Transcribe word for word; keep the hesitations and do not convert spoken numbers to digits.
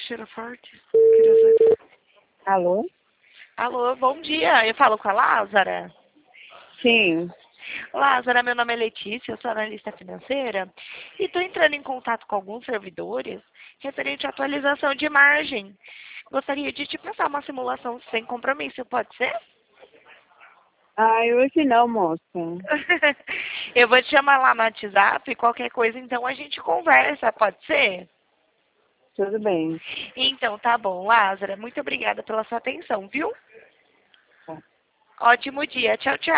cheiro forte. Queria saber. Alô? Alô, bom dia. Eu falo com a Lázara? Sim. Lázara, meu nome é Letícia, eu sou analista financeira e estou entrando em contato com alguns servidores referente à atualização de margem. Gostaria de te passar uma simulação sem compromisso, pode ser? Ai, hoje não, moça. Eu vou te chamar lá no WhatsApp, qualquer coisa, então a gente conversa, pode ser? Tudo bem. Então, tá bom, Lázara. Muito obrigada pela sua atenção, viu? Tá. Ótimo dia. Tchau, tchau.